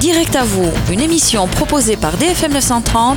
Direct à vous, une émission proposée par DFM 930.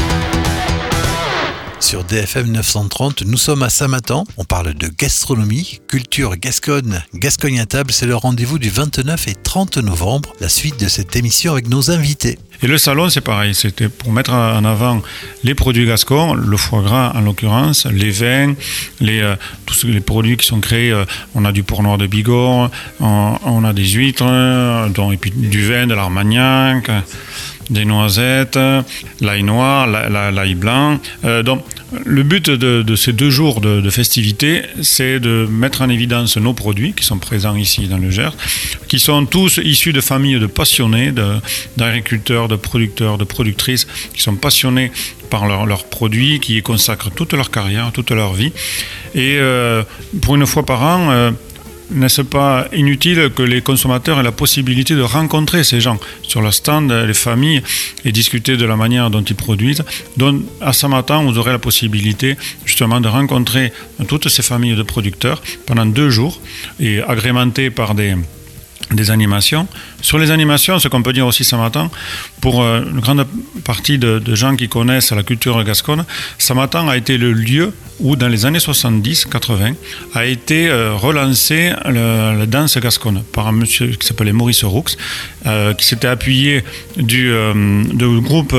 Sur DFM 930, nous sommes à Saint-Matan. On parle de gastronomie, culture gasconne. Gascogne à table, c'est le rendez-vous du 29 et 30 novembre. La suite de cette émission avec nos invités. Et le salon, c'est pareil. C'était pour mettre en avant les produits gascons, le foie gras en l'occurrence, les vins, tous les produits qui sont créés. On a du porc noir de Bigorre, on a des huîtres, et puis du vin de l'Armagnac, des noisettes, l'ail noir, l'ail blanc. Donc, le but de ces 2 jours de festivités, c'est de mettre en évidence nos produits qui sont présents ici dans le Gers, qui sont tous issus de familles de passionnés, d'agriculteurs, de producteurs, de productrices, qui sont passionnés par leurs produits, qui y consacrent toute leur carrière, toute leur vie. Et pour une fois par an, n'est-ce pas inutile que les consommateurs aient la possibilité de rencontrer ces gens sur le stand, les familles, et discuter de la manière dont ils produisent. Donc, à Saint-Matan, vous aurez la possibilité justement de rencontrer toutes ces familles de producteurs pendant 2 jours, et agrémentés par des animations. Sur les animations, ce qu'on peut dire aussi Saint-Matan, pour une grande partie de gens qui connaissent la culture gasconne, Saint-Matan a été le lieu où, dans les années 70-80, a été relancée la danse gasconne par un monsieur qui s'appelait Maurice Roux, qui s'était appuyé du groupe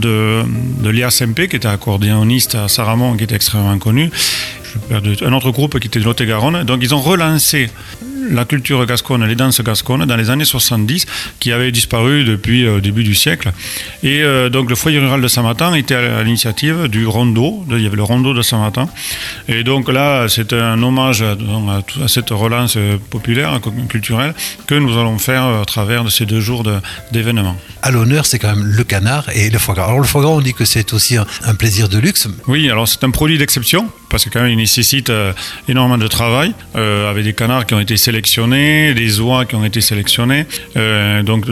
de l'IASMP, qui était accordéoniste à Saramon, qui était extrêmement connu, un autre groupe qui était de Lot-et-Garonne. Donc ils ont relancé la culture gasconne, les danses gasconnes dans les années 70, qui avaient disparu depuis le début du siècle. Et donc le foyer rural de Saint-Matan était à l'initiative du rondeau, il y avait le rondeau de Saint-Matan. Et donc là, c'est un hommage à cette relance populaire, culturelle, que nous allons faire à travers de ces 2 jours d'événements. À l'honneur, c'est quand même le canard et le foie gras. Alors le foie gras, on dit que c'est aussi un plaisir de luxe. Oui, alors c'est un produit d'exception, parce que quand même il nécessite énormément de travail, avec des canards qui ont été sélectionnés, des oies qui ont été sélectionnées. Donc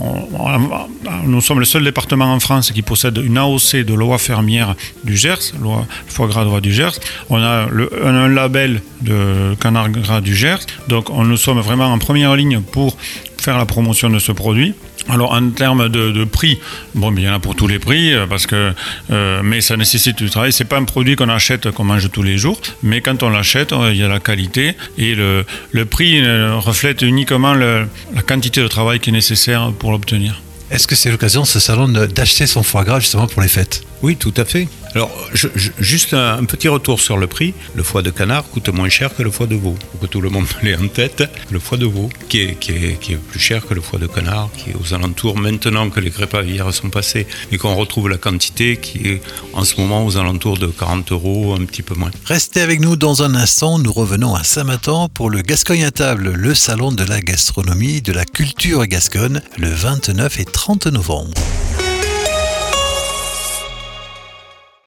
nous sommes le seul département en France qui possède une AOC de l'oie fermière du Gers, foie gras d'oie du Gers. On a un label de canard gras du Gers. Donc nous sommes vraiment en première ligne pour faire la promotion de ce produit. Alors en termes de prix, il y en a pour tous les prix, mais ça nécessite du travail. C'est pas un produit qu'on achète, qu'on mange tous les jours, mais quand on l'achète, il y a la qualité, et le prix reflète uniquement la quantité de travail qui est nécessaire pour l'obtenir. Est-ce que c'est l'occasion, ce salon, d'acheter son foie gras justement pour les fêtes ? Oui, tout à fait. Alors, juste un petit retour sur le prix. Le foie de canard coûte moins cher que le foie de veau. Pour que tout le monde l'ait en tête, le foie de veau, qui est plus cher que le foie de canard, qui est aux alentours, maintenant que les crêpes aviaires sont passées, et qu'on retrouve la quantité qui est en ce moment aux alentours de 40 €, un petit peu moins. Restez avec nous dans un instant. Nous revenons à Saint-Matan pour le Gascogne à table, le salon de la gastronomie, de la culture gasconne, le 29 et 30 novembre.